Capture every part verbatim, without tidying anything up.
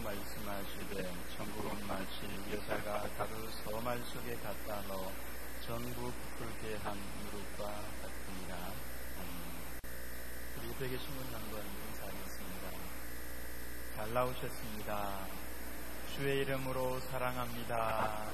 말씀하시되 천국은 마치 여자가 가루 서말 속에 갖다 넣어 전부 부풀게 한 무릇과 같으니라. 우리 옆에 계신 분 한번 인사하겠습니다. 잘 나오셨습니다. 주의 이름으로 사랑합니다.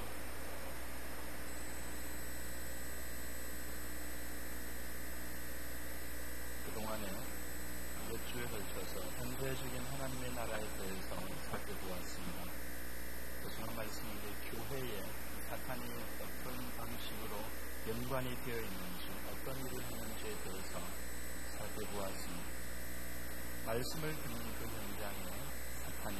그동안에 몇 주에 걸쳐서 현재적인 하나님의 나라에 대해서 살펴보았습니다. 그중한 말씀인데 교회에 사탄이 어떤 방식으로 연관이 되어 있는지, 어떤 일을 하는지에 대해서 살펴보았습니다. 말씀을 듣는 그 현장에 사탄이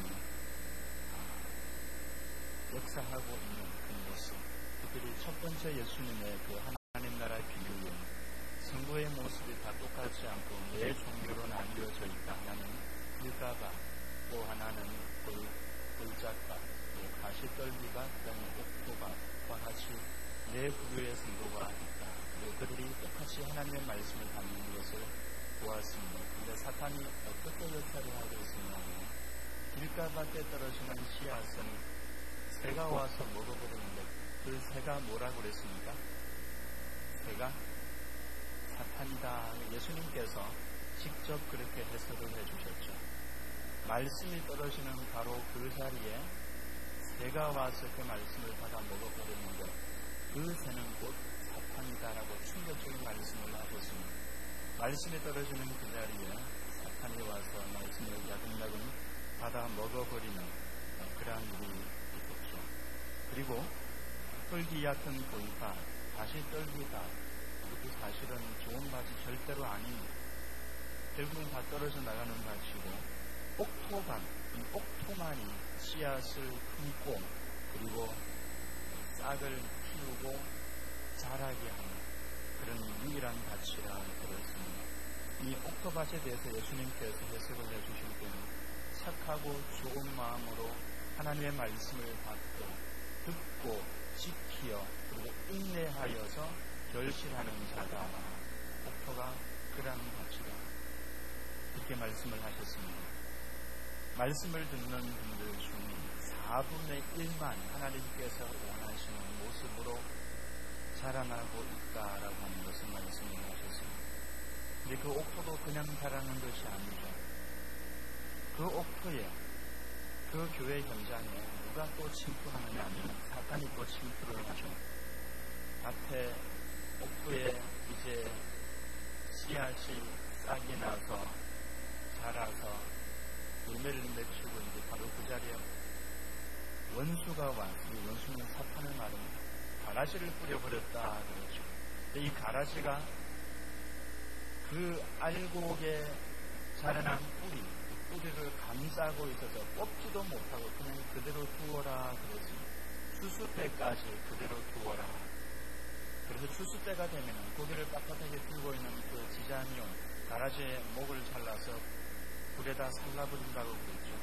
역사하고 있는 그 모습, 그들이 첫 번째 예수님의 그 하나님 나라 비유에 성도의 모습이 다 똑같지 않고 네 종류로 나뉘어져 있다. 하나는 불가밭, 또 하나는 돌, 돌짝밭, 또 가시떨기밭, 그다음에 옥토밭과 같이 네 부류의 성도가 있다. 그리고 그들이 똑같이 하나님의 말씀을 받는 것을 보았습니다. 그런데 사탄이 어떻게 역할을 하고 있었냐면 길가밭에 떨어지는 씨앗은 새가 와서 먹어버리는데 그 새가 뭐라고 그랬습니까? 새가 사탄이다. 예수님께서 직접 그렇게 해석을 해주셨죠. 말씀이 떨어지는 바로 그 자리에 새가 와서 그 말씀을 받아 먹어버리는데 그 새는 곧 사탄이다라고 충격적인 말씀을 하셨습니다. 말씀이 떨어지는 그 자리에 사탄이 와서 말씀을 야금야금 받아 먹어버리는 그러한 일이 있었죠. 그리고 흙이 얕은 돌밭, 다시 떨기밭, 그것도 사실은 좋은 밭이 절대로 아닙니다. 결국은 다 떨어져 나가는 밭이고, 옥토밭, 이 옥토만이 씨앗을 품고 그리고 싹을 키우고 자라게 하는 그런 유일한 밭이라 그랬습니다. 이 옥토밭에 대해서 예수님께서 해석을 해주실 때는 착하고 좋은 마음으로 하나님의 말씀을 받고 듣고 지키어 그리고 인내하여서 결실하는 자가 옥토가 그러한 밭이다. 이렇게 말씀을 하셨습니다. 말씀을 듣는 분들 중 사분의 일만 하나님께서 원하시는 모습으로 자라나고 있다라고 하는 것을 말씀을 하셨습니다. 근데 그 옥토도 그냥 자라는 것이 아니죠. 그 옥토에, 그 교회 현장에 누가 또 침투하느냐 하면 사탄이 또 침투를 하죠. 밭에 옥토에 이제 씨앗이 싹이 나서 자라서 열매를 맺히고 이제 바로 그 자리에 원수가 와서, 이 원수는 사탄을 말합니다. 가라지를 뿌려버렸다 그러죠. 근데 이 가라지가 그 알곡에 자라난 뿌리, 그 뿌리를 감싸고 있어서 뽑지도 못하고 그냥 그대로 두어라 그러지. 추수 때까지 그대로 두어라. 그래서 추수 때가 되면 고기를 빳빳하게 들고 있는 그 지자니온 가라지의 목을 잘라서 불에다 살라버린다고 그랬죠.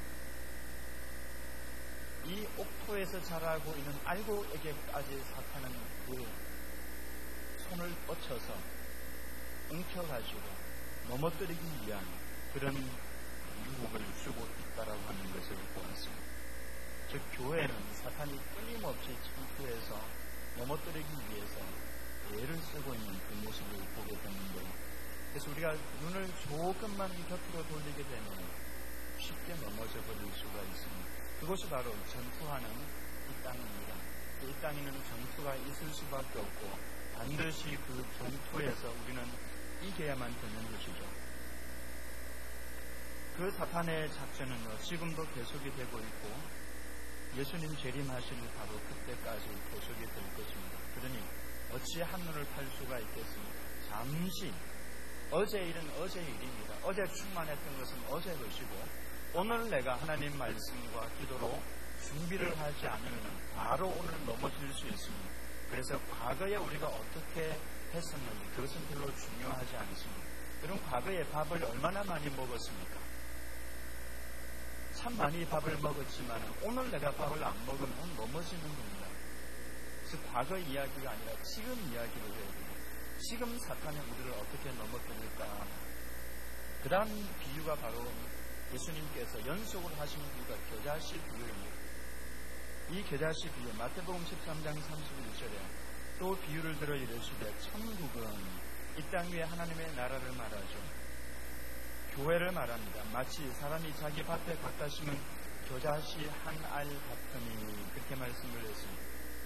이 옥토에서 자라고 있는 알곡에게까지 사탄은 그 손을 뻗쳐서 엉켜가지고 넘어뜨리기 위한 그런 유혹을 주고 있다라고 하는 것을 보았습니다. 즉 교회는 사탄이 끊임없이 침투해서 넘어뜨리기 위해서 애를 쓰고 있는 그 모습을 보게 되는데, 그래서 우리가 눈을 조금만 곁으로 돌리게 되면 쉽게 넘어져 버릴 수가 있습니다. 그것이 바로 전투하는 이 땅입니다. 이 땅에는 전투가 있을 수밖에 없고 반드시 그 전투에서 우리는 이겨야만 되는 것이죠. 그 사탄의 작전은 지금도 계속이 되고 있고 예수님 재림하시는 바로 그때까지 계속이 될 것입니다. 그러니 어찌 한눈을 팔 수가 있겠습니까? 잠시 어제 일은 어제 일입니다. 어제 충만했던 것은 어제 것이고 오늘 내가 하나님 말씀과 기도로 준비를 하지 않으면 바로 오늘 넘어질 수 있습니다. 그래서 과거에 우리가 어떻게 했었는지 그것은 별로 중요하지 않습니다. 여러분 과거에 밥을 얼마나 많이 먹었습니까? 참 많이 밥을 먹었지만 오늘 내가 밥을 안 먹으면 넘어지는 겁니다. 그래서 과거 이야기가 아니라 지금 이야기를 해야 돼요. 지금 사탄이 우리를 어떻게 넘어뜨릴까? 그런 비유가 바로 예수님께서 연속으로 하신 비유가 겨자씨 비유입니다. 이 겨자씨 비유, 마태복음 십삼 장 삼십일 절에 또 비유를 들어 이르시되 천국은 이 땅 위에 하나님의 나라를 말하죠. 교회를 말합니다. 마치 사람이 자기 밭에 갖다 심은 겨자씨 한 알 같으니 그렇게 말씀을 했습니다.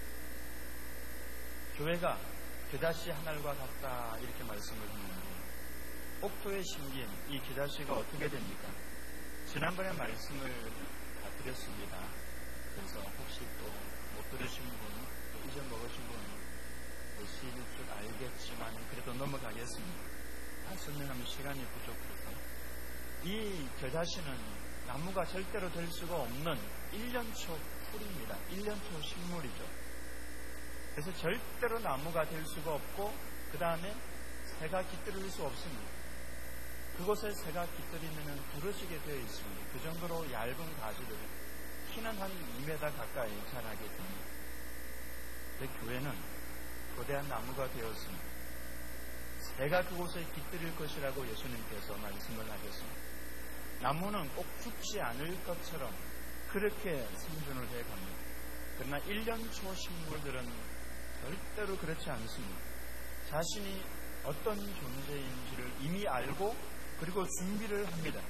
교회가 겨자씨 한 알과 같다 이렇게 말씀을 했는데 옥토에 심긴 이 겨자씨가 어떻게 됩니까? 지난번에 말씀을 다 드렸습니다. 그래서 혹시 또 못 들으신 분, 또 잊어먹으신 분 보실 줄 알겠지만 그래도 넘어가겠습니다. 다 설명하면 시간이 부족해서 이 겨자씨는 나무가 절대로 될 수가 없는 일 년초 풀입니다. 일 년초 식물이죠. 그래서 절대로 나무가 될 수가 없고 그 다음에 새가 깃들일 수 없습니다. 그곳에 새가 깃들이면 부러지게 되어 있습니다. 그 정도로 얇은 가지들이 키는 한 이 미터 가까이 자라게 됩니다. 근데 교회는 거대한 나무가 되었습니다. 새가 그곳에 깃들일 것이라고 예수님께서 말씀을 하셨습니다. 나무는 꼭 죽지 않을 것처럼 그렇게 생존을 해갑니다. 그러나 일 년초 식물들은 절대로 그렇지 않습니다. 자신이 어떤 존재인지를 이미 알고 그리고 준비를 합니다.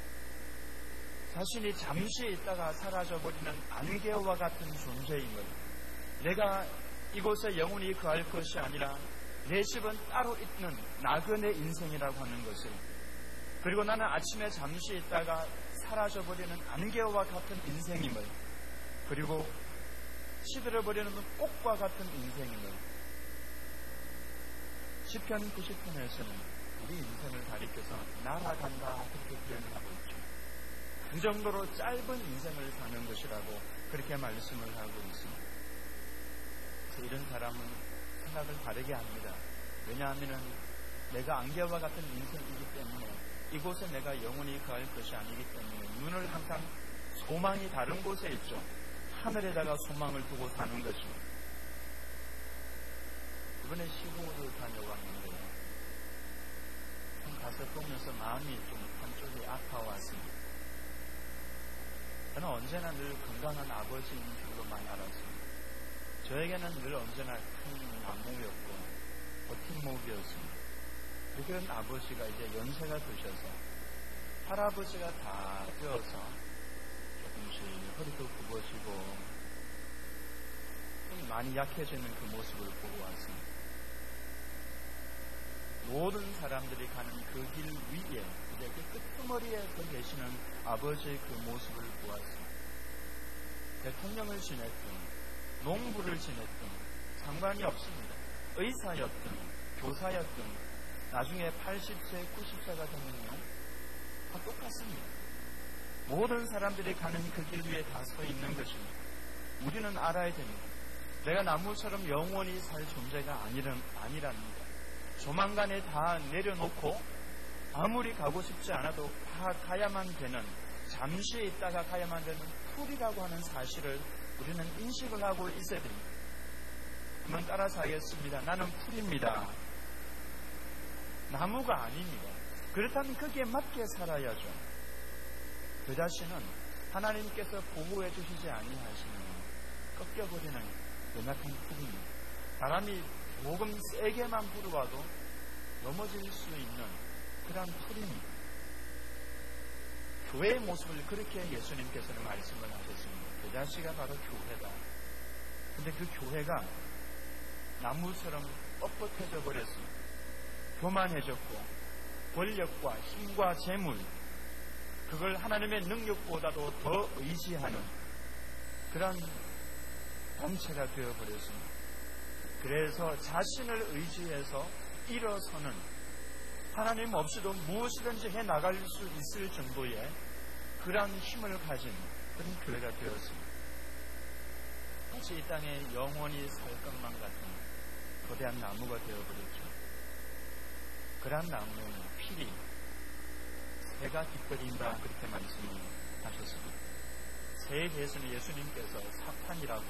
자신이 잠시 있다가 사라져버리는 안개와 같은 존재임을, 내가 이곳에 영원히 거할 것이 아니라 내 집은 따로 있는 나그네 인생이라고 하는 것을, 그리고 나는 아침에 잠시 있다가 사라져버리는 안개와 같은 인생임을, 그리고 시들어버리는 꽃과 같은 인생임을, 시편 구십 편에서는 우리 인생을 가리켜서 날아간다 그렇게 표현을 하고 있죠. 그 정도로 짧은 인생을 사는 것이라고 그렇게 말씀을 하고 있습니다. 그래서 이런 사람은 생각을 다르게 합니다. 왜냐하면 내가 안개와 같은 인생이기 때문에 이곳에 내가 영원히 거할 것이 아니기 때문에 눈을 항상 소망이 다른 곳에 있죠. 하늘에다가 소망을 두고 사는 것입니다. 이번에 시골을 다녀왔는데 한 가서 보면서 마음이 좀 한쪽이 아파왔습니다. 저는 언제나 늘 건강한 아버지인 줄로만 알았습니다. 저에게는 늘 언제나 큰 나무였고 버팀목이었습니다. 그런 아버지가 이제 연세가 드셔서 할아버지가 다 되어서 조금씩 허리도 굽어지고 많이 약해지는 그 모습을 보고 왔습니다. 모든 사람들이 가는 그 길 위에 이제 그 끄트머리에 서 계시는 아버지의 그 모습을 보았습니다. 대통령을 지냈든 농부를 지냈든 상관이 없습니다. 의사였든 교사였든 나중에 팔십 세, 구십 세가 되면요 다 똑같습니다. 모든 사람들이 가는 그 길 위에 다 서 있는 것입니다. 우리는 알아야 됩니다. 내가 나무처럼 영원히 살 존재가 아니란, 아니랍니다. 조만간에 다 내려놓고 아무리 가고 싶지 않아도 다 가야만 되는, 잠시 있다가 가야만 되는 풀이라고 하는 사실을 우리는 인식을 하고 있어야 됩니다. 한번 따라서 하겠습니다. 나는 풀입니다. 나무가 아닙니다. 그렇다면 거기에 맞게 살아야죠. 그 자신은 하나님께서 보호해 주시지 아니하시는 꺾여버리는 연약한 풀입니다. 바람이 조금 세게만 불어와도 넘어질 수 있는 그런 풀입니다. 교회의 모습을 그렇게 예수님께서는 말씀을 하셨습니다. 그 자씨가 바로 교회다. 근데 그 교회가 나무처럼 뻣뻣해져 버렸습니다. 교만해졌고 권력과 힘과 재물, 그걸 하나님의 능력보다도 더 의지하는 그런 단체가 되어버렸습니다. 그래서 자신을 의지해서 일어서는, 하나님 없이도 무엇이든지 해나갈 수 있을 정도의 그런 힘을 가진 그런 교회가 되었습니다. 마치 이 땅에 영원히 살 것만 같은 거대한 나무가 되어버렸죠. 그런 나무는 필히 새가 깃들인다 그렇게 말씀을 하셨습니다. 새에 대해서는 예수님께서 사탄이라고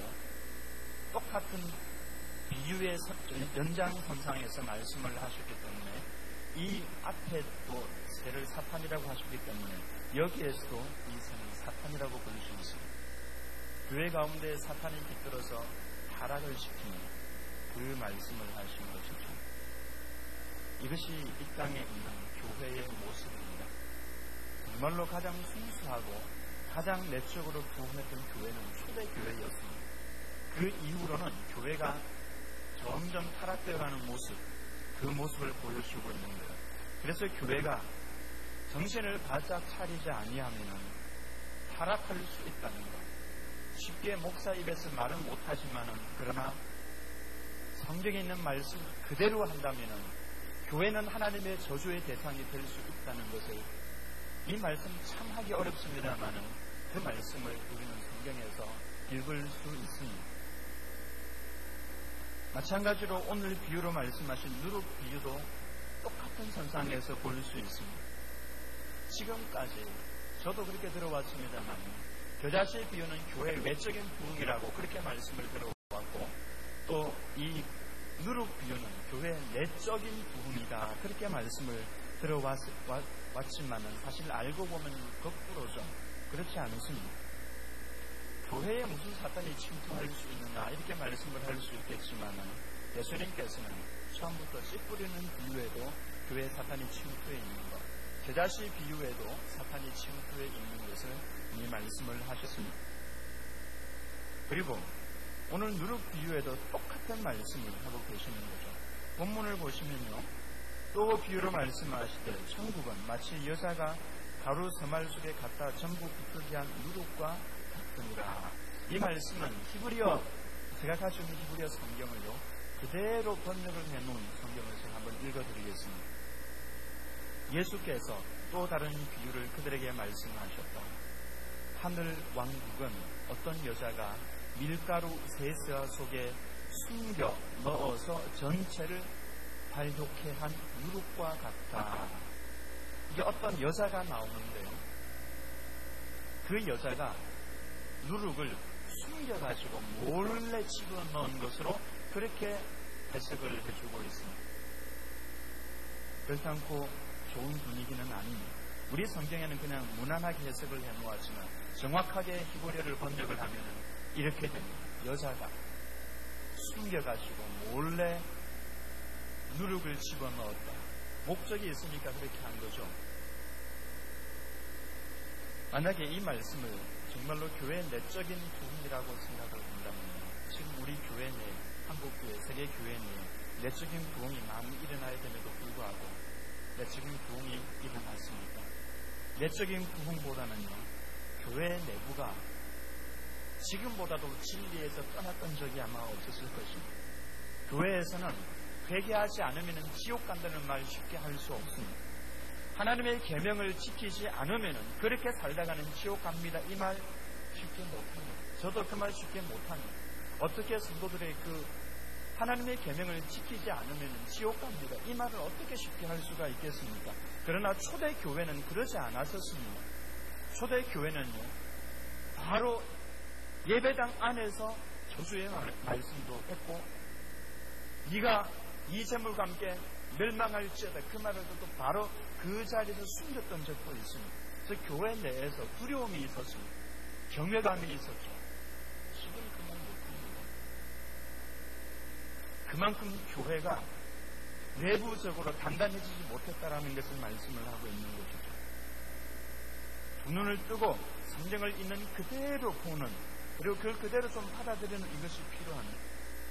똑같은 비유의 연장선상에서 말씀을 하셨기 때문에 이 앞에 또 새를 사탄이라고 하셨기 때문에 여기에서도 이 새는 사탄이라고 부를 수 있습니다. 교회 가운데 사탄이 깃들어서 타락을 시키는 그 말씀을 하신 것이죠. 이것이 이 땅에 있는 교회의 모습입니다. 정말로 가장 순수하고 가장 내적으로 부흥했던 교회는 초대교회였습니다. 그 이후로는 교회가 점점 타락되어가는 모습, 그 모습을 보여주고 있는 거예요. 그래서 교회가 정신을 바짝 차리지 아니하면 타락할 수 있다는 것. 쉽게 목사 입에서 말은 못하지만은 그러나 성경에 있는 말씀 그대로 한다면은 교회는 하나님의 저주의 대상이 될 수 있다는 것을, 이 말씀 참 하기 어렵습니다만은 그 말씀을 우리는 성경에서 읽을 수 있습니다. 마찬가지로 오늘 비유로 말씀하신 누룩 비유도 똑같은 선상에서 볼 수 있습니다. 지금까지 저도 그렇게 들어왔습니다만 겨자씨 비유는 교회의 외적인 부흥이라고 그렇게 말씀을 들어왔고, 또 이 누룩 비유는 교회의 내적인 부흥이다 그렇게 말씀을 들어왔지만은 사실 알고 보면 거꾸로죠. 그렇지 않습니다. 교회에 무슨 사탄이 침투할 수 있느냐 이렇게 말씀을 할 수 있겠지만은 예수님께서는 처음부터 씨 뿌리는 비유에도 교회에 사탄이 침투해 있는 것, 겨자씨 비유에도 사탄이 침투해 있는 것을 이 말씀을 하셨습니다. 그리고 오늘 누룩 비유에도 똑같은 말씀을 하고 계시는 거죠. 본문을 보시면요, 또 비유로 말씀하실 때 천국은 마치 여자가 가루 서말 속에 갖다 전부 붙들게 한 누룩과 같으니라. 이 말씀은 히브리어, 제가 가지고 있는 히브리어 성경을요 그대로 번역을 해놓은 성경을 제가 한번 읽어드리겠습니다. 예수께서 또 다른 비유를 그들에게 말씀하셨다. 하늘 왕국은 어떤 여자가 밀가루 세서 속에 숨겨 넣어서 전체를 발효케 한 누룩과 같다. 이게 어떤 여자가 나오는데요, 그 여자가 누룩을 숨겨가지고 몰래 집어넣은 것으로 그렇게 해석을 해주고 있습니다. 결단코 좋은 분위기는 아닙니다. 우리 성경에는 그냥 무난하게 해석을 해놓았지만 정확하게 히브리어를 번역을 하면 이렇게 됩니다. 여자가 숨겨가지고 몰래 누룩을 집어넣었다. 목적이 있으니까 그렇게 한 거죠. 만약에 이 말씀을 정말로 교회의 내적인 부흥이라고 생각을 한다면 지금 우리 교회 내, 한국교회, 세계교회 내 내적인 부흥이 많이 일어나야 됨에도 불구하고 내적인 부흥이 일어났습니다. 내적인 부흥보다는요, 교회 내부가 지금보다도 진리에서 떠났던 적이 아마 없었을 것입니다. 교회에서는 회개하지 않으면 지옥 간다는 말 쉽게 할 수 없습니다. 하나님의 계명을 지키지 않으면 그렇게 살다가는 지옥 갑니다. 이 말 쉽게 못합니다. 저도 그 말 쉽게 못합니다. 어떻게 성도들의 그 하나님의 계명을 지키지 않으면 지옥 갑니다. 이 말을 어떻게 쉽게 할 수가 있겠습니까? 그러나 초대교회는 그러지 않았었습니다. 초대교회는요, 바로 예배당 안에서 저주의 말씀도 했고, 네가 이 재물과 함께 멸망할지어다 그 말을 듣고 바로 그 자리에서 숨겼던 적도 있습니다. 그래서 교회 내에서 두려움이 있었습니다. 경외감이 있었죠. 지금 그 말 못합니다. 그만큼 교회가 내부적으로 단단해지지 못했다라는 것을 말씀을 하고 있는 것이죠. 두 눈을 뜨고 성경을 있는 그대로 보는, 그리고 그걸 그대로 좀 받아들이는 이것이 필요합니다.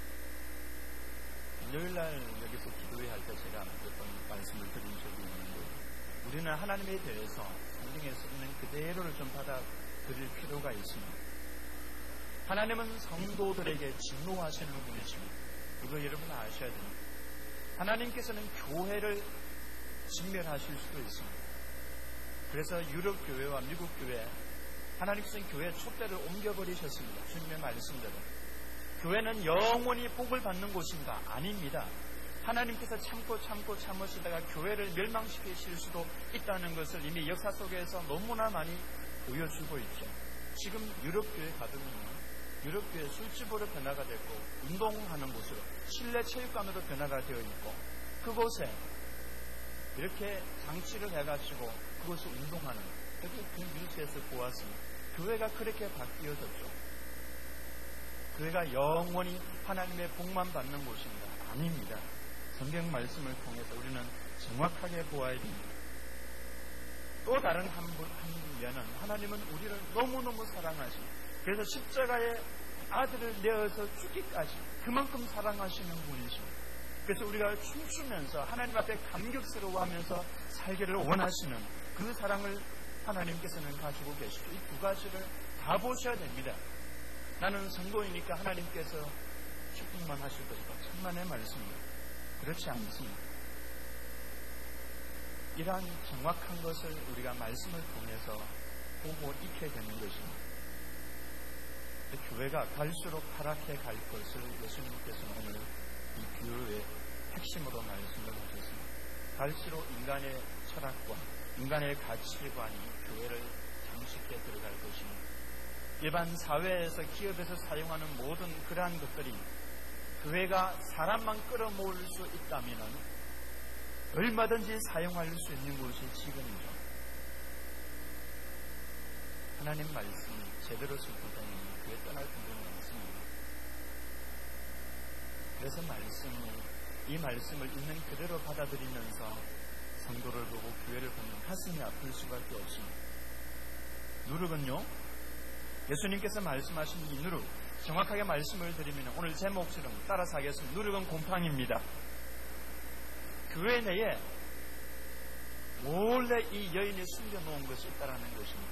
일요일날 여기서 기도회 할 때 제가 몇 번 말씀을 드린 적이 있는데, 우리는 하나님에 대해서 성경에서 있는 그대로를 좀 받아들일 필요가 있습니다. 하나님은 성도들에게 진노하시는 분이십니다. 이거 여러분 아셔야 됩니다. 하나님께서는 교회를 진멸하실 수도 있습니다. 그래서 유럽 교회와 미국 교회, 하나님께서는 교회의 촛대를 옮겨버리셨습니다. 주님의 말씀대로. 교회는 영원히 복을 받는 곳인가? 아닙니다. 하나님께서 참고 참고 참으시다가 교회를 멸망시키실 수도 있다는 것을 이미 역사 속에서 너무나 많이 보여주고 있죠. 지금 유럽교회 가보면요, 유럽교회 술집으로 변화가 됐고, 운동하는 곳으로, 실내 체육관으로 변화가 되어 있고, 그곳에 이렇게 장치를 해가지고 그것을 운동하는, 그렇게 그 뉴스에서 보았습니다. 교회가 그렇게 바뀌어졌죠. 교회가 영원히 하나님의 복만 받는 곳입니다. 아닙니다. 성경 말씀을 통해서 우리는 정확하게 보아야 됩니다. 또 다른 한, 한 면은 하나님은 우리를 너무너무 사랑하시, 그래서 십자가에 아들을 내어서 죽기까지 그만큼 사랑하시는 분이십니다. 그래서 우리가 춤추면서 하나님 앞에 감격스러워하면서 살기를 원하시는 그 사랑을 하나님께서는 가지고 계시죠. 이 두 가지를 다 보셔야 됩니다. 나는 성도이니까 하나님께서 축복만 하실 것이다. 천만의 말씀입니다. 그렇지 않습니다. 이러한 정확한 것을 우리가 말씀을 통해서 보고 익혀야 되는 것입니다. 교회가 갈수록 타락해 갈 것을 예수님께서는 오늘 이 비유의 핵심으로 말씀을 하셨습니다. 갈수록 인간의 철학과 인간의 가치관이 교회를 장식해 들어갈 것입니다. 일반 사회에서 기업에서 사용하는 모든 그러한 것들이 교회가 사람만 끌어모을 수 있다면 얼마든지 사용할 수 있는 곳이 지금이죠. 하나님 말씀이 제대로 슬프다면 교회 떠날 분들이 많습니다. 그래서 말씀이, 이 말씀을 있는 그대로 받아들이면서 성도를 보고 교회를 보면 가슴이 아플 수밖에 없습니다. 누룩은요, 예수님께서 말씀하신 이 누룩, 정확하게 말씀을 드리면 오늘 제목처럼 따라서 하겠습니다. 누룩은 곰팡입니다. 교회 내에 몰래 이 여인이 숨겨놓은 것이 있다는 것입니다.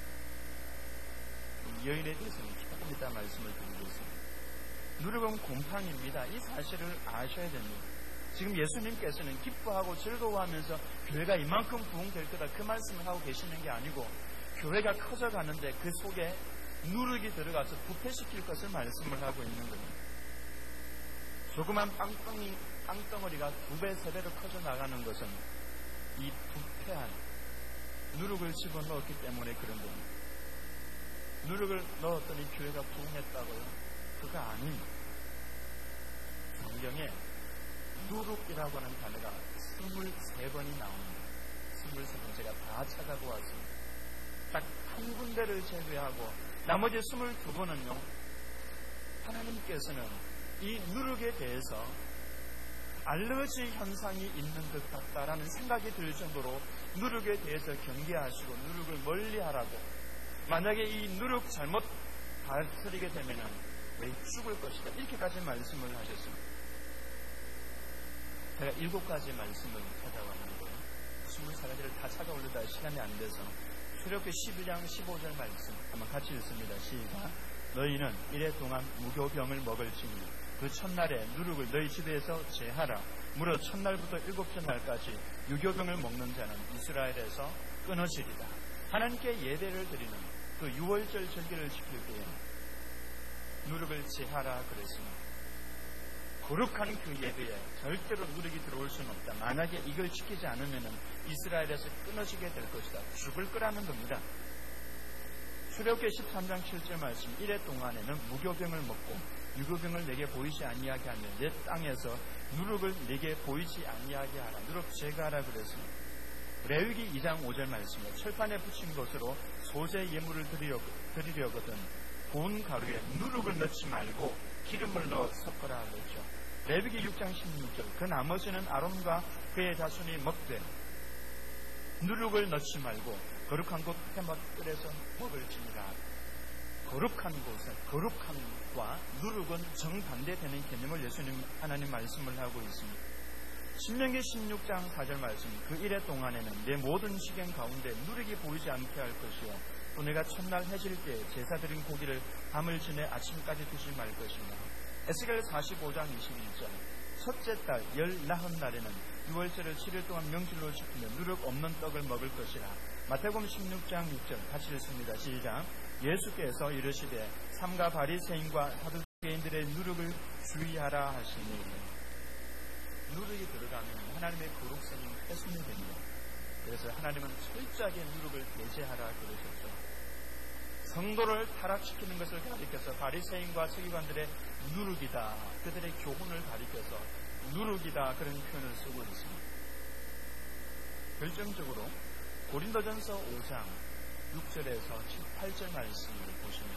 이 여인에 대해서는 조금 이따 말씀을 드리겠습니다. 누룩은 곰팡입니다. 이 사실을 아셔야 됩니다. 지금 예수님께서는 기뻐하고 즐거워하면서 교회가 이만큼 부흥될 거다 그 말씀을 하고 계시는 게 아니고 교회가 커져가는데 그 속에 누룩이 들어가서 부패시킬 것을 말씀을 하고 있는 겁니다. 조그만 빵덩이, 빵덩어리가 두 배, 세 배로 커져 나가는 것은 이 부패한 누룩을 집어넣었기 때문에 그런 겁니다. 누룩을 넣었더니 교회가 부흥했다고요? 그거 아닙니다. 성경에 누룩이라고 하는 단어가 스물세 번이 나옵니다. 스물세 번 제가 다 찾아고 왔습니다. 딱 한 군데를 제외하고 나머지 스물두 번은요, 하나님께서는 이 누룩에 대해서 알러지 현상이 있는 듯 같다라는 생각이 들 정도로 누룩에 대해서 경계하시고 누룩을 멀리하라고, 만약에 이 누룩 잘못 다스리게 되면은 왜 죽을 것이다, 이렇게까지 말씀을 하셨습니다. 제가 일곱 가지 말씀을 찾아왔는데 스물 세 가지를 다 찾아오려다 시간이 안 돼서 출애굽기 십일 장 십오 절 말씀 한번 같이 읽습니다. 시작. 너희는 이래 동안 무교병을 먹을지니 그 첫날에 누룩을 너희 집에서 제하라. 무릇 첫날부터 일곱째 날까지 유교병을 먹는 자는 이스라엘에서 끊어지리라. 하나님께 예배를 드리는 그 유월절 절기를 지킬 때에 누룩을 제하라 그랬습니다. 거룩한 그 예배에 절대로 누룩이 들어올 수는 없다. 만약에 이걸 지키지 않으면 이스라엘에서 끊어지게 될 것이다. 죽을 거라는 겁니다. 출애굽기 십삼 장 칠 절 말씀. 이래 동안에는 무교병을 먹고 유교병을 내게 보이지 아니하게 하며 내 땅에서 누룩을 내게 보이지 아니하게 하라. 누룩 제거하라 그랬습니다. 레위기 이 장 오 절 말씀에 철판에 붙인 것으로 소재 예물을 드리려, 드리려거든 고운 가루에 누룩을 넣지 말고 기름을 넣어 섞어라 그랬죠. 레위기 육 장 십육 절. 그 나머지는 아론과 그의 자손이 먹되 누룩을 넣지 말고 거룩한 곳 해맛들에서 먹을지니라. 거룩한 곳은 거룩함과 누룩은 정반대되는 개념을 예수님 하나님 말씀을 하고 있습니다. 신명기 십육 장 사 절 말씀. 그 일해 동안에는 내 모든 식행 가운데 누룩이 보이지 않게 할 것이요 또 내가 첫날 해질 때 제사 드린 고기를 밤을 지내 아침까지 드지 말 것이며. 에스겔 사십오 장 이십일 절. 첫째 달 열나흔 날에는 유월절을 칠 일 동안 명절로 지키며 누룩 없는 떡을 먹을 것이라. 마태복음 십육 장 육 절 같이 읽습니다. 시작. 예수께서 이르시되 삼가 바리새인과 사두개인들의 누룩을 주의하라 하시니. 누룩이 들어가면 하나님의 거룩성이 훼손이 됩니다. 그래서 하나님은 철저하게 누룩을 배제하라 그러셨죠. 성도를 타락시키는 것을 가리켜서 바리새인과 서기관들의 누룩이다, 그들의 교훈을 가리켜서 누룩이다 그런 표현을 쓰고 있습니다. 결정적으로 고린도전서 오 장 육 절에서 칠, 팔 절 말씀을 보시면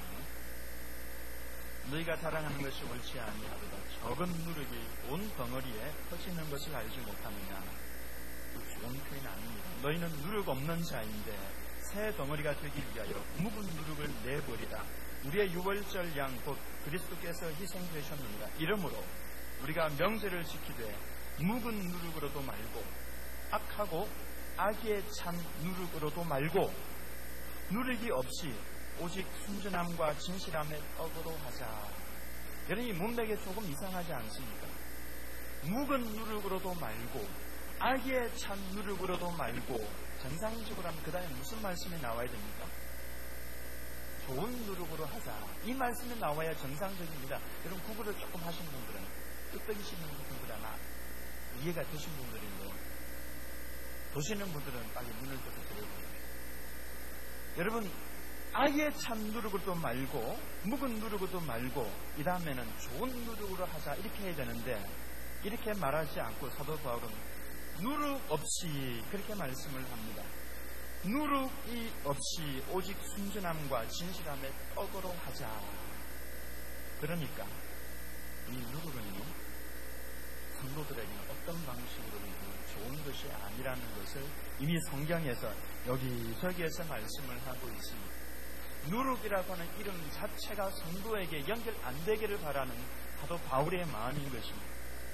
너희가 자랑하는 것이 옳지 아니하도다. 적은 누룩이 온 덩어리에 퍼지는 것을 알지 못하느냐. 좋은 표현이 아닙니다. 너희는 누룩 없는 자인데 새 덩어리가 되기 위하여 묵은 누룩을 내버리라. 우리의 유월절 양 곧 그리스도께서 희생되셨느니라. 이러므로 우리가 명제를 지키되 묵은 누룩으로도 말고 악하고 악에 찬 누룩으로도 말고 누룩이 없이 오직 순전함과 진실함의 떡으로 하자. 여러분, 이 문맥에 조금 이상하지 않습니까? 묵은 누룩으로도 말고 악에 찬 누룩으로도 말고 정상적으로 하면 그 다음에 무슨 말씀이 나와야 됩니까? 좋은 누룩으로 하자. 이 말씀이 나와야 정상적입니다. 여러분, 구글을 조금 하신 분들은 끄떡이시는 분들 하나 이해가 되신 분들인데 보시는 분들은 빨리 눈을 좀 들어보세요. 여러분, 악에 찬 누룩으로도 말고 묵은 누룩으로도 말고 이 다음에는 좋은 누룩으로 하자 이렇게 해야 되는데 이렇게 말하지 않고 사도 바울은 누룩 없이 그렇게 말씀을 합니다. 누룩이 없이 오직 순전함과 진실함의 떡으로 하자. 그러니까 이 누룩은요, 성도들에게는 어떤 방식으로든 좋은 것이 아니라는 것을 이미 성경에서 여기저기에서 말씀을 하고 있습니다. 누룩이라고 하는 이름 자체가 성도에게 연결 안 되기를 바라는 사도 바울의 마음인 것입니다.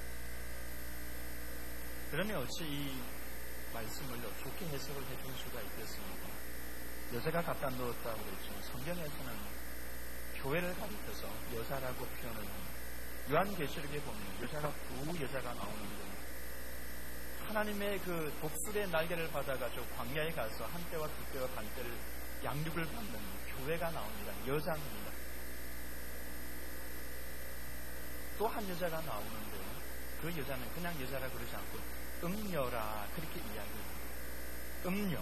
그러면 어찌 이 말씀을 좋게 해석을 해줄 수가 있겠습니까? 여자가 갖다 넣었다고 그랬죠. 성경에서는 교회를 가리켜서 여자라고 표현을 합니다. 요한계시록에 보면 여자가 두 여자가 나오는데 하나님의 그 독수리의 날개를 받아가 저 광야에 가서 한 때와 두 때와 반 때를 양육을 받는 교회가 나옵니다. 여자입니다. 또 한 여자가 나오는데 그 여자는 그냥 여자라 그러지 않고 음녀라 그렇게 이야기합니다. 음녀.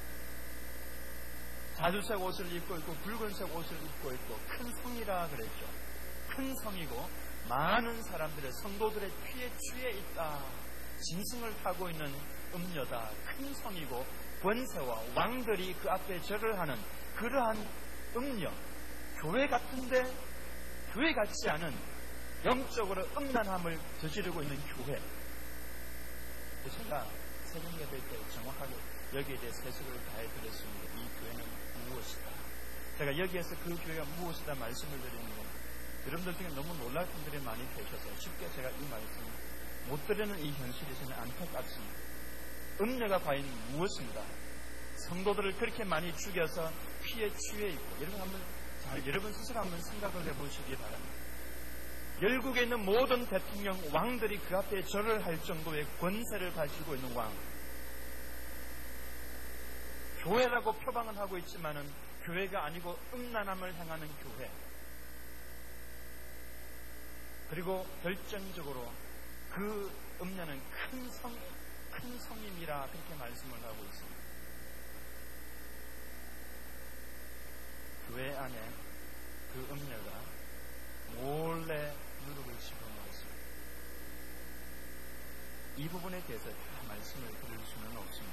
자주색 옷을 입고 있고 붉은색 옷을 입고 있고 큰 성이라 그랬죠. 큰 성이고 많은 사람들의 성도들의 피에 취해 있다. 짐승을 타고 있는 음녀다. 큰 성이고 권세와 왕들이 그 앞에 절을 하는 그러한 음녀. 교회 같은데 교회 같지 않은 영적으로 음란함을 저지르고 있는 교회. 제가 새벽 예배 때 정확하게 여기에 대해서 해석을 다해드렸습니다. 이 교회는 무엇이다. 제가 여기에서 그 교회가 무엇이다 말씀을 드리는 여러분들 중에 너무 놀랄 분들이 많이 계셔서 쉽게 제가 이 말씀을 못 드리는 이 현실이 저는 안타깝습니다. 음녀가 과연 무엇입니다. 성도들을 그렇게 많이 죽여서 피에 취해 있고 여러분 한번 자, 여러분 스스로 한번 생각을 해보시기 바랍니다. 열국에 있는 모든 대통령 왕들이 그 앞에 절을 할 정도의 권세를 가지고 있는 왕. 교회라고 표방은 하고 있지만은 교회가 아니고 음란함을 향하는 교회. 그리고 결정적으로 그 음녀는 큰 성, 큰 성임이라 그렇게 말씀을 하고 있습니다. 교회 안에 그 음녀가 몰래 누룩을 집어넣었습니다. 이 부분에 대해서 다 말씀을 드릴 수는 없습니다.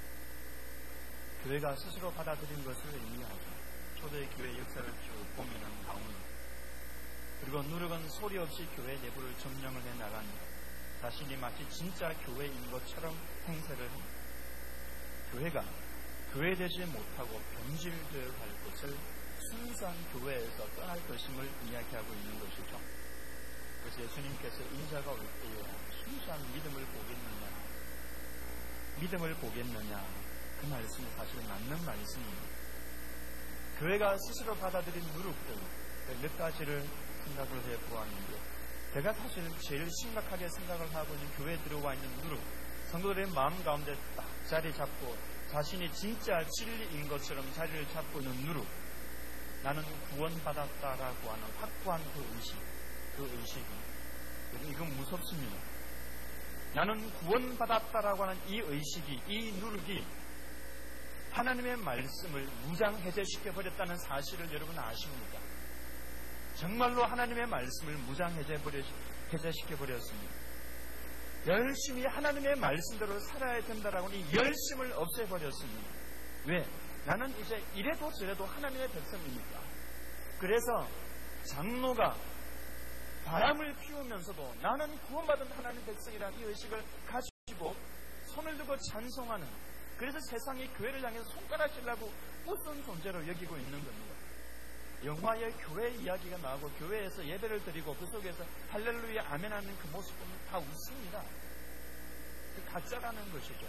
교회가 스스로 받아들인 것을 의미하죠. 초대 교회 역사를 쭉 보면 나옵니다. 그리고 누룩은 소리 없이 교회 내부를 점령을 해 나갑니다. 자신이 마치 진짜 교회인 것처럼 행세를 합니다. 교회가 교회되지 못하고 변질되어 갈 것을 순수한 교회에서 떠날 것임을 이야기하고 있는 것이죠. 그래서 예수님께서 인자가 올 때에 순수한 믿음을 보겠느냐, 믿음을 보겠느냐, 그 말씀이 사실 맞는 말씀입니다. 교회가 스스로 받아들인 누룩들 몇 가지를 생각을 해보았는데, 제가 사실 제일 심각하게 생각을 하고 있는 교회에 들어와 있는 누룩, 성도들의 마음 가운데 딱 자리 잡고 자신이 진짜 진리인 것처럼 자리를 잡고 있는 누룩, 나는 구원받았다라고 하는 확고한 그 의식, 그 의식이 이건 무섭습니다. 나는 구원받았다라고 하는 이 의식이, 이 누룩이 하나님의 말씀을 무장해제시켜버렸다는 사실을 여러분 아십니까? 정말로 하나님의 말씀을 무장해제시켜버렸습니다. 열심히 하나님의 말씀대로 살아야 된다라고 이 열심을 없애버렸습니다. 왜? 나는 이제 이래도 저래도 하나님의 백성이니까. 그래서 장로가 바람을 피우면서도 나는 구원받은 하나님의 백성이라는 이 의식을 가지고 손을 들고 찬송하는, 그래서 세상이 교회를 향해서 손가락질라고 웃은 존재로 여기고 있는 겁니다. 영화의 교회 이야기가 나오고 교회에서 예배를 드리고 그 속에서 할렐루야 아멘하는 그 모습 보면 다 웃습니다. 그 가짜라는 것이죠.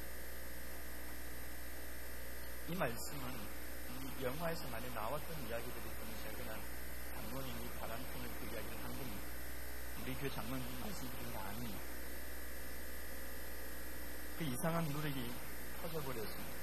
이 말씀은 이 영화에서 많이 나왔던 이야기들이 때문에 제가 그냥 장로님이 바람 피는 그 이야기를 한 겁니다. 우리 교회 장로님 말씀드린 게 아니에요. 그 이상한 누룩이 터져버렸습니다.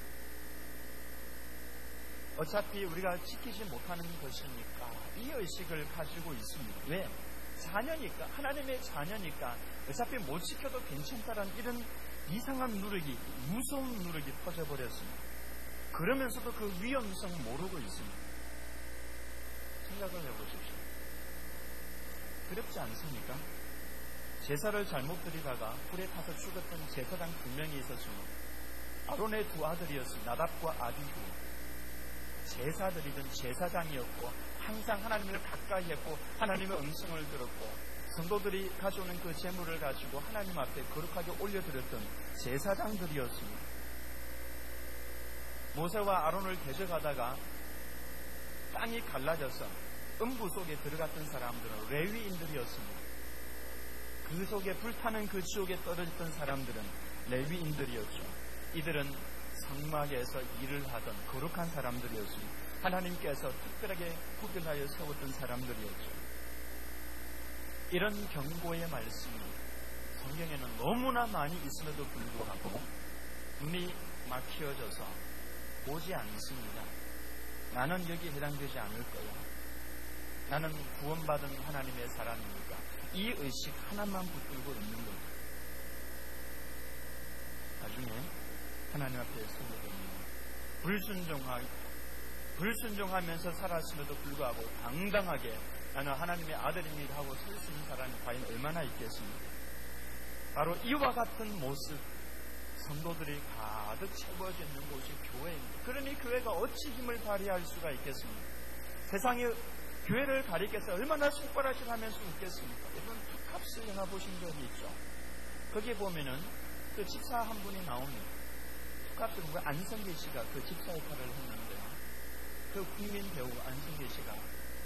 어차피 우리가 지키지 못하는 것이니까 이 의식을 가지고 있습니다. 왜? 자녀니까, 하나님의 자녀니까 어차피 못 지켜도 괜찮다라는 이런 이상한 누룩이, 무서운 누룩이 터져버렸습니다. 그러면서도 그 위험성을 모르고 있습니다. 생각을 해보십시오. 두렵지 않습니까? 제사를 잘못 드리다가 불에 타서 죽었던 제사장 두 명이 있었습니다. 아론의 두 아들이었습니다. 나답과 아비후. 제사드리던 제사장이었고 항상 하나님을 가까이 했고 하나님의 음성을 들었고 성도들이 가져오는 그 제물을 가지고 하나님 앞에 거룩하게 올려드렸던 제사장들이었습니다. 모세와 아론을 대적하다가 땅이 갈라져서 음부 속에 들어갔던 사람들은 레위인들이었습니다. 그 속에 불타는 그 지옥에 떨어졌던 사람들은 레위인들이었죠. 이들은 성막에서 일을 하던 거룩한 사람들이었습니다. 하나님께서 특별하게 구별하여 세웠던 사람들이었죠. 이런 경고의 말씀이 성경에는 너무나 많이 있음에도 불구하고 눈이 막혀져서 보지 않습니다. 나는 여기에 해당되지 않을 거야. 나는 구원받은 하나님의 사람이니까. 이 의식 하나만 붙들고 있는 겁니다. 나중에 하나님 앞에 서게 됩니다. 불순종하, 불순종하면서 살았음에도 불구하고 당당하게 나는 하나님의 아들입니다 하고 설 수 있는 사람이 과연 얼마나 있겠습니까? 바로 이와 같은 모습, 성도들이 가득 채워져 있는 곳이 교회입니다. 그러니 교회가 어찌 힘을 발휘할 수가 있겠습니까? 세상에 교회를 가리켜서 얼마나 손가락질 하면서 웃겠습니까? 여러분 투캅스 영화 보신 적이 있죠? 거기에 보면은 그 집사 한 분이 나옵니다. 투캅스는 그 안성기 씨가 그 집사 역할을 했는데 그 국민 배우 안성기 씨가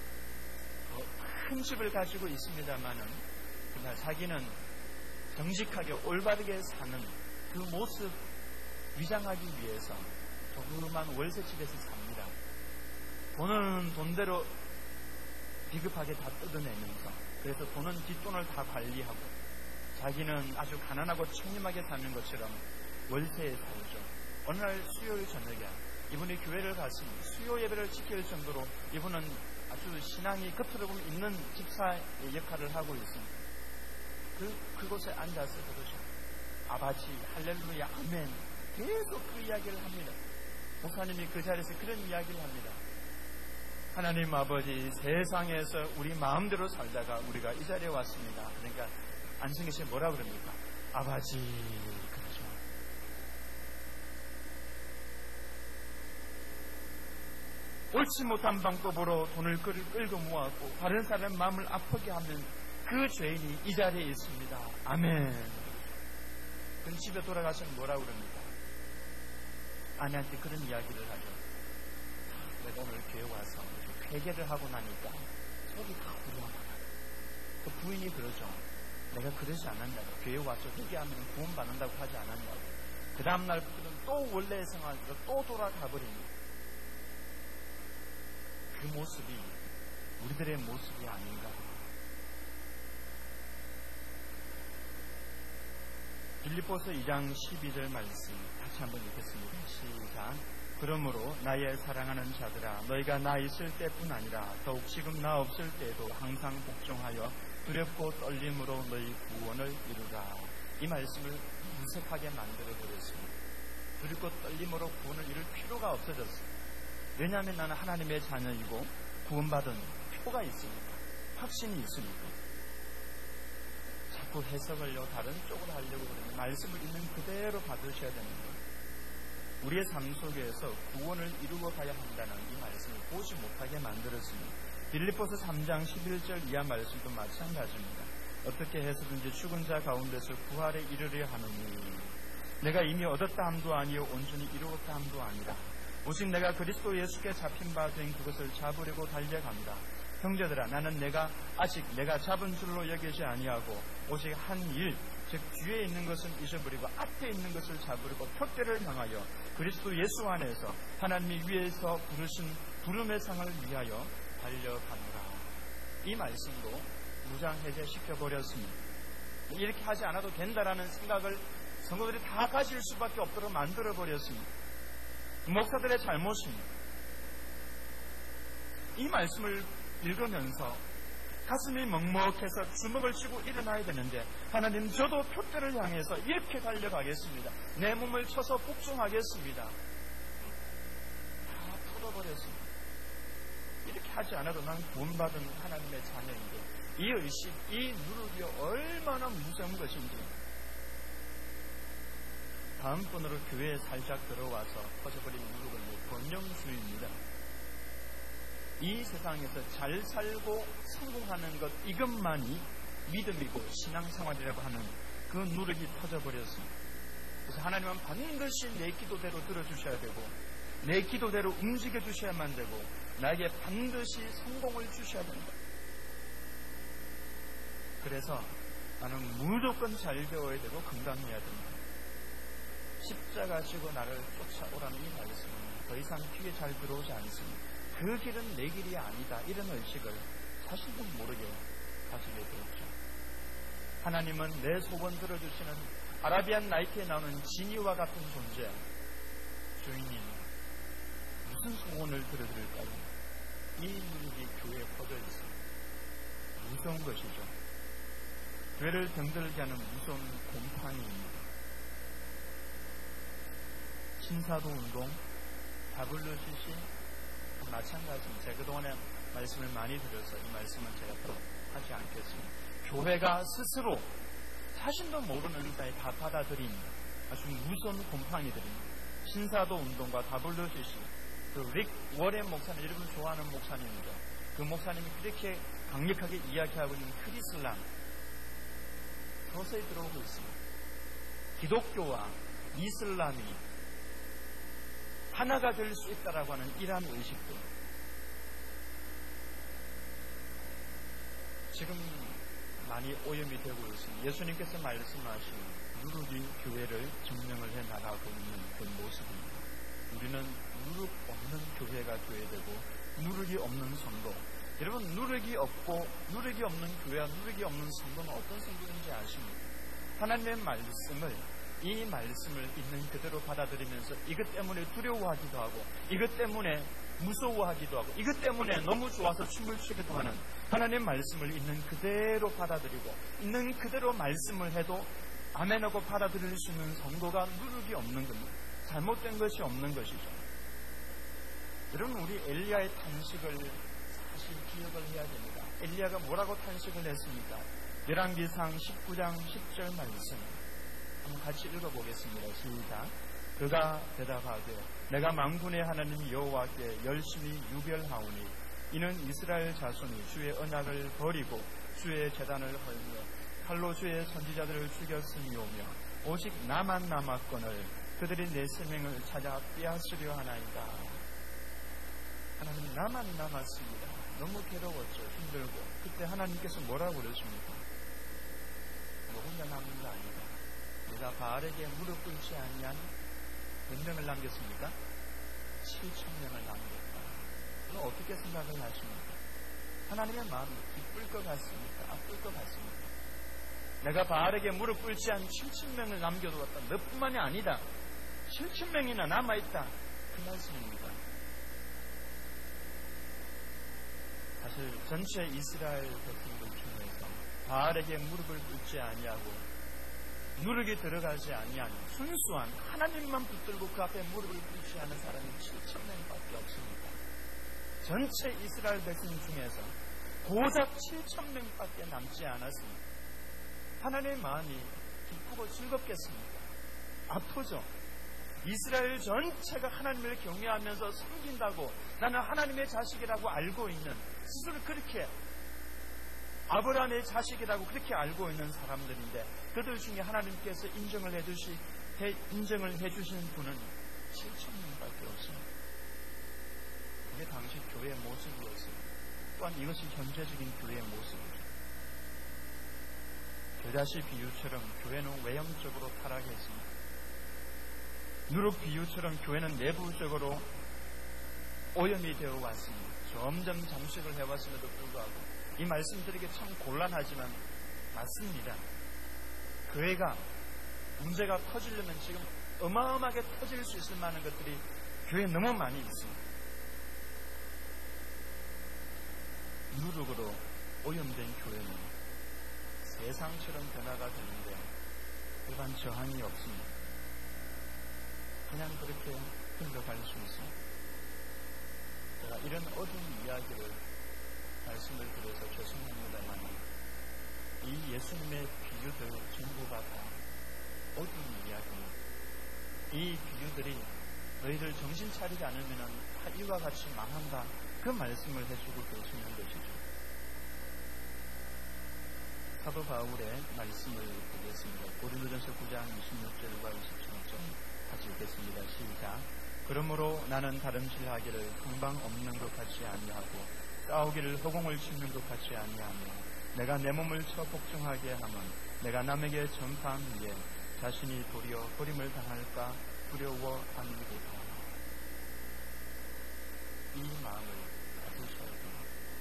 큰 집을 가지고 있습니다만은 그날 자기는 정직하게 올바르게 사는 그 모습 위장하기 위해서 조그만 월세집에서 삽니다. 돈은 돈대로 비급하게 다 뜯어내면서 그래서 돈은 뒷돈을 다 관리하고 자기는 아주 가난하고 청렴하게 사는 것처럼 월세에 살죠. 어느 날 수요일 저녁에 이분이 교회를 갔습니다. 수요 예배를 지킬 정도로 이분은 아주 신앙이 겉으로 보면 있는 집사의 역할을 하고 있습니다. 그, 그곳에 앉아서 그러죠. 아버지, 할렐루야, 아멘. 계속 그 이야기를 합니다. 목사님이 그 자리에서 그런 이야기를 합니다. 하나님 아버지, 세상에서 우리 마음대로 살다가 우리가 이 자리에 왔습니다. 그러니까 안승기 씨 뭐라 그럽니까? 아버지, 그러죠. 옳지 못한 방법으로 돈을 끌고 모았고 다른 사람 마음을 아프게 하면 그 죄인이 이 자리에 있습니다. 아멘. 그럼 집에 돌아가서 뭐라고 그럽니까? 아내한테 그런 이야기를 하죠. 내가 오늘 교회 와서 회개를 하고 나니까 속이 다 후련하다. 그 부인이 그러죠. 내가 그러지 않았냐고. 교회 와서 회개하면 구원받는다고 하지 않았냐고. 그 다음날부터는 또 원래의 생활로 또 돌아가 버립니다. 그 모습이 우리들의 모습이 아닌가. 빌립보서 이 장 십이 절 말씀 다시 한번 읽겠습니다. 시작. 그러므로 나의 사랑하는 자들아 너희가 나 있을 때뿐 아니라 더욱 지금 나 없을 때에도 항상 복종하여 두렵고 떨림으로 너희 구원을 이루라. 이 말씀을 무색하게 만들어버렸습니다. 두렵고 떨림으로 구원을 이룰 필요가 없어졌습니다. 왜냐하면 나는 하나님의 자녀이고 구원받은 표가 있으니까, 확신이 있으니까. 자꾸 자꾸 해석을요 다른 쪽으로 하려고 그러는데 말씀을 있는 그대로 받으셔야 되는 거예요. 우리의 삶 속에서 구원을 이루어 가야 한다는 이 말씀을 보지 못하게 만들었습니다. 빌립보서 삼 장 십일 절 이하 말씀도 마찬가지입니다. 어떻게 해서든지 죽은 자 가운데서 부활에 이르려 하느니 내가 이미 얻었다 함도 아니요 온전히 이루었다 함도 아니라 오직 내가 그리스도 예수께 잡힌 바 된 그것을 잡으려고 달려갑니다. 형제들아, 나는 내가 아직 내가 잡은 줄로 여기지 아니하고 오직 한 일, 즉 뒤에 있는 것은 잊어버리고 앞에 있는 것을 잡으려고 표대를 향하여 그리스도 예수 안에서 하나님이 위에서 부르신 부름의 상을 위하여 달려가노라. 이 말씀도 무장해제시켜버렸습니다. 이렇게 하지 않아도 된다라는 생각을 성도들이 다 가질 수밖에 없도록 만들어버렸습니다. 목사들의 잘못입니다. 이 말씀을 읽으면서 가슴이 먹먹해서 주먹을 쥐고 일어나야 되는데 하나님, 저도 표대를 향해서 이렇게 달려가겠습니다. 내 몸을 쳐서 복종하겠습니다. 다 풀어버렸습니다. 이렇게 하지 않아도 난 구원받은 하나님의 자녀인데 이 의식, 이 누룩이 얼마나 무서운 것인지. 다음 번으로 교회에 살짝 들어와서 터져버린 누룩은 번영주의입니다. 이 세상에서 잘 살고 성공하는 것, 이것만이 믿음이고 신앙생활이라고 하는 그 누룩이 터져버렸습니다. 그래서 하나님은 반드시 내 기도대로 들어주셔야 되고 내 기도대로 움직여 주셔야만 되고 나에게 반드시 성공을 주셔야 된다. 그래서 나는 무조건 잘 배워야 되고 건강해야 된다. 십자가 지고 나를 쫓아오라는 이 말씀은 더 이상 귀에 잘 들어오지 않습니다. 그 길은 내 길이 아니다, 이런 의식을 사실도 모르게 가지게 되었죠. 하나님은 내 소원 들어주시는 아라비안 나이트에 나오는 지니와 같은 존재. 주인님, 무슨 소원을 들어드릴까요? 이 누룩이 교회에 퍼져 있습니다. 무서운 것이죠. 교회를 병들게 하는 무서운 곰팡이입니다. 신사도 운동, 더블유씨씨 마찬가지입니다. 제가 그동안에 말씀을 많이 드려서 이 말씀은 제가 또 하지 않겠습니다. 교회가 스스로 자신도 모르는 사이 다 받아들인 아주 무서운 곰팡이들입니다. 신사도 운동과 더블유씨씨, 그 릭 워렌 목사님, 여러분 좋아하는 목사님이죠. 그 목사님이 그렇게 강력하게 이야기하고 있는 크리슬람, 서서히 들어오고 있습니다. 기독교와 이슬람이 하나가 될 수 있다라고 하는 이러한 의식도 지금 많이 오염이 되고 있습니다. 예수님께서 말씀하신 누룩이 교회를 증명을 해 나가고 있는 그 모습입니다. 우리는 누룩 없는 교회가 되어야 되고 누룩이 없는 성도. 여러분, 누룩이 없고 누룩이 없는 교회와 누룩이 없는 성도는 어떤 성도인지 아십니까? 하나님의 말씀을, 이 말씀을 있는 그대로 받아들이면서 이것 때문에 두려워하기도 하고 이것 때문에 무서워하기도 하고 이것 때문에 너무 좋아서 춤을 추기도 하는 하나님의 말씀을 있는 그대로 받아들이고 있는 그대로 말씀을 해도 아멘하고 받아들일 수 있는 성도가 누룩이 없는 겁니다. 잘못된 것이 없는 것이죠. 여러분, 우리 엘리야의 탄식을 사실 기억을 해야 됩니다. 엘리야가 뭐라고 탄식을 했습니까? 열왕기상 십구 장 십 절 말씀 한번 같이 읽어보겠습니다. 시작. 그가 대답하되 내가 만군의 하나님 여호와께 열심히 유별하오니 이는 이스라엘 자손이 주의 언약을 버리고 주의 제단을 헐며 칼로 주의 선지자들을 죽였음이오며 오직 나만 남았거늘 그들이 내 생명을 찾아 빼앗으려 하나이다. 하나님, 나만 남았습니다. 너무 괴로웠죠. 힘들고. 그때 하나님께서 뭐라고 그러십니까? 너 혼자 남은 거 아니다. 내가 바알에게 무릎 꿇지 아니한 몇 명을 남겼습니까? 칠천 명을 남겼다. 그럼 어떻게 생각을 하십니까? 하나님의 마음이 기쁠 것 같습니까? 아플 것 같습니까? 내가 바알에게 무릎 꿇지 않은 칠천 명을 남겨두었다. 너뿐만이 아니다. 칠천 명이나 남아있다. 그 말씀입니다. 사실 전체 이스라엘 백성들 중에서 바알에게 무릎을 꿇지 아니하고 누룩이 들어가지 아니한 순수한 하나님만 붙들고 그 앞에 무릎을 꿇지 않은 사람이 칠천 명밖에 없습니다. 전체 이스라엘 백성 중에서 고작 칠천 명밖에 남지 않았습니다. 하나님의 마음이 기쁘고 즐겁겠습니까? 아프죠. 이스라엘 전체가 하나님을 경외하면서 섬긴다고 나는 하나님의 자식이라고 알고 있는, 스스로 그렇게 아브라함의 자식이라고 그렇게 알고 있는 사람들인데, 그들 중에 하나님께서 인정을 해주시, 해, 인정을 해주신 분은 칠천 명밖에 없습니다. 그게 당시 교회의 모습이었어요. 또한 이것이 현재적인 교회의 모습이죠. 겨자씨 비유처럼 교회는 외형적으로 타락했습니다. 누룩 비유처럼 교회는 내부적으로 오염이 되어 왔습니다. 점점 잠식을 해왔음에도 불구하고 이 말씀드리기 참 곤란하지만 맞습니다. 교회가 문제가 터지려면 지금 어마어마하게 터질 수 있을 만한 것들이 교회에 너무 많이 있습니다. 누룩으로 오염된 교회는 세상처럼 변화가 되는데 일반 저항이 없습니다. 그냥 그렇게 흘러갈 수 있습니다. 제가 이런 어두운 이야기를 말씀을 드려서 죄송합니다만, 이 예수님의 비유들 전부가 다 어두운 이야기입니다. 이 비유들이 너희들 정신 차리지 않으면 다 이와 같이 망한다, 그 말씀을 해주고 계시는 것이죠. 사도 바울의 말씀을 보겠습니다. 고린도전서 구 장 이십육 절과 이십칠 절 같이 읽겠습니다. 시작. 그러므로 나는 다름질하기를 금방 없는 것 같이 아니하고 싸우기를 허공을 치는 것 같이 아니하며 내가 내 몸을 쳐 복종하게 하면 내가 남에게 전파한 후에 자신이 도리어 버림을 당할까 두려워함이로다. 이 마음을 가지셔야 됩니다.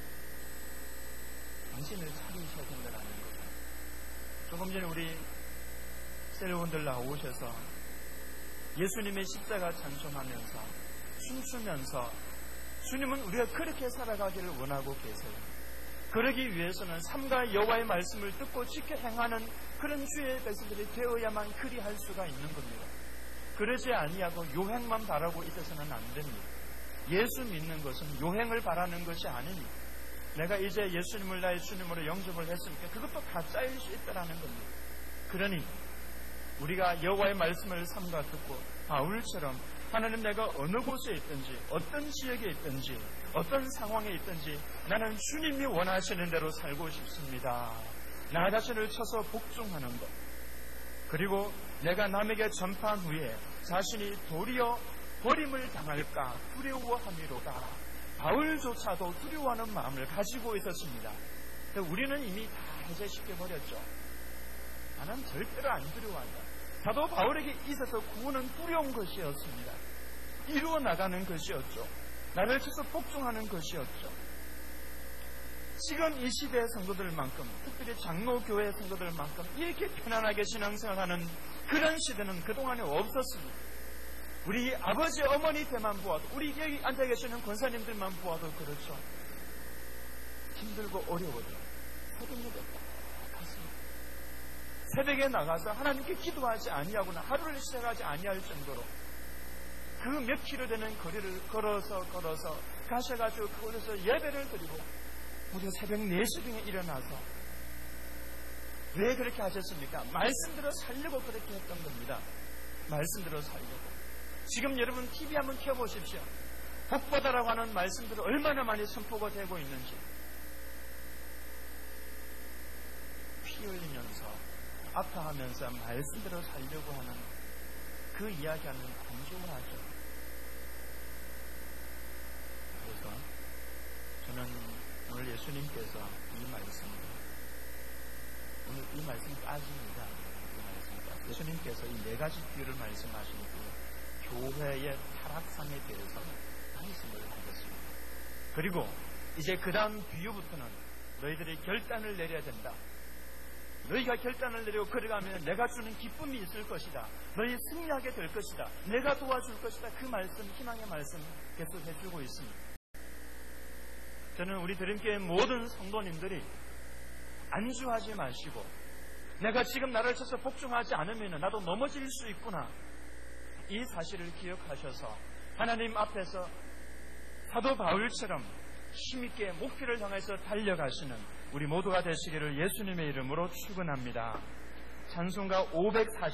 당신을 차리셔야 된다는 거죠. 조금 전에 우리 셀원들 나오셔서 예수님의 십자가 찬송하면서 춤추면서 주님은 우리가 그렇게 살아가기를 원하고 계세요. 그러기 위해서는 삼가 여호와의 말씀을 듣고 지켜 행하는 그런 주의 백성들이 되어야만 그리할 수가 있는 겁니다. 그러지 아니하고 요행만 바라고 있어서는 안 됩니다. 예수 믿는 것은 요행을 바라는 것이 아닙니다. 내가 이제 예수님을 나의 주님으로 영접을 했으니까 그것도 가짜일 수 있다는 겁니다. 그러니 우리가 여호와의 말씀을 삼가 듣고 바울처럼 하나님, 내가 어느 곳에 있든지 어떤 지역에 있든지 어떤 상황에 있든지 나는 주님이 원하시는 대로 살고 싶습니다. 나 자신을 쳐서 복종하는 것, 그리고 내가 남에게 전파한 후에 자신이 도리어 버림을 당할까 두려워함이로다. 바울조차도 두려워하는 마음을 가지고 있었습니다. 우리는 이미 다 해제시켜버렸죠. 나는 절대로 안 두려워한다. 사도 바울에게 있어서 구원은 두려운 것이었습니다. 이루어 나가는 것이었죠. 나를 쳐서 복종하는 것이었죠. 지금 이 시대의 성도들만큼, 특별히 장로교회 성도들만큼 이렇게 편안하게 신앙생활하는 그런 시대는 그동안에 없었습니다. 우리 아버지 어머니 때만 보아도, 우리 여기 앉아 계시는 권사님들만 보아도 그렇죠. 힘들고 어려워도 새벽 예배 딱 갔습니다. 새벽에 나가서 하나님께 기도하지 아니하거나 하루를 시작하지 아니할 정도로 그 몇 킬로 되는 거리를 걸어서 걸어서 가셔가지고 그곳에서 예배를 드리고, 무려 새벽 네 시 중에 일어나서 왜 그렇게 하셨습니까? 말씀대로 살려고 그렇게 했던 겁니다. 말씀대로 살려고. 지금 여러분 티비 한번 켜보십시오. 복받아라고 하는 말씀들을 얼마나 많이 선포가 되고 있는지. 피 흘리면서 아파하면서 말씀대로 살려고 하는 그 이야기하면 안 좋아하죠. 그래서 저는 오늘 예수님께서 이 말씀을, 오늘 이 말씀 빠집니다. 이 말씀 빠집니다. 예수님께서 이 네 가지 비유를 말씀하시고 교회의 타락상에 대해서 말씀을 하셨습니다. 그리고 이제 그 다음 비유부터는 너희들이 결단을 내려야 된다. 너희가 결단을 내리고 걸어가면 내가 주는 기쁨이 있을 것이다. 너희 승리하게 될 것이다. 내가 도와줄 것이다. 그 말씀, 희망의 말씀 계속 해주고 있습니다. 저는 우리 드림교회 모든 성도님들이 안주하지 마시고, 내가 지금 나를 쳐서 복종하지 않으면 나도 넘어질 수 있구나, 이 사실을 기억하셔서 하나님 앞에서 사도 바울처럼 힘있게 목표를 향해서 달려가시는 우리 모두가 되시기를 예수님의 이름으로 축원합니다. 찬송가 오백사십